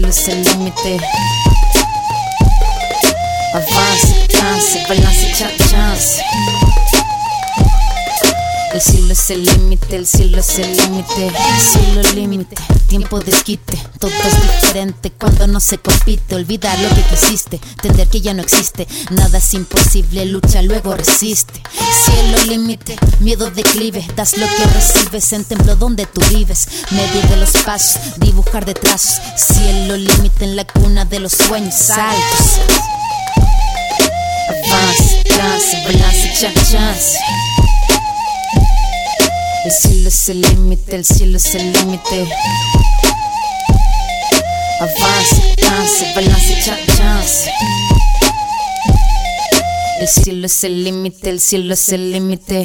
cielo es el límite. Avance, chance, balance, chance. El cielo es el límite, el cielo es el límite. Cielo límite, tiempo desquite. Todo es diferente cuando no se compite. Olvidar lo que quisiste, entender que ya no existe. Nada es imposible, lucha, luego resiste. Cielo límite, miedo declive. Das lo que recibes en templo donde tú vives. Medir de los pasos, dibujar de trazos. Cielo límite en la cuna de los sueños altos. Avance, chance, balance, chance. El cielo es el límite, el cielo es el límite. Avance, chance, balance, chance. El cielo es el límite, el cielo es el límite.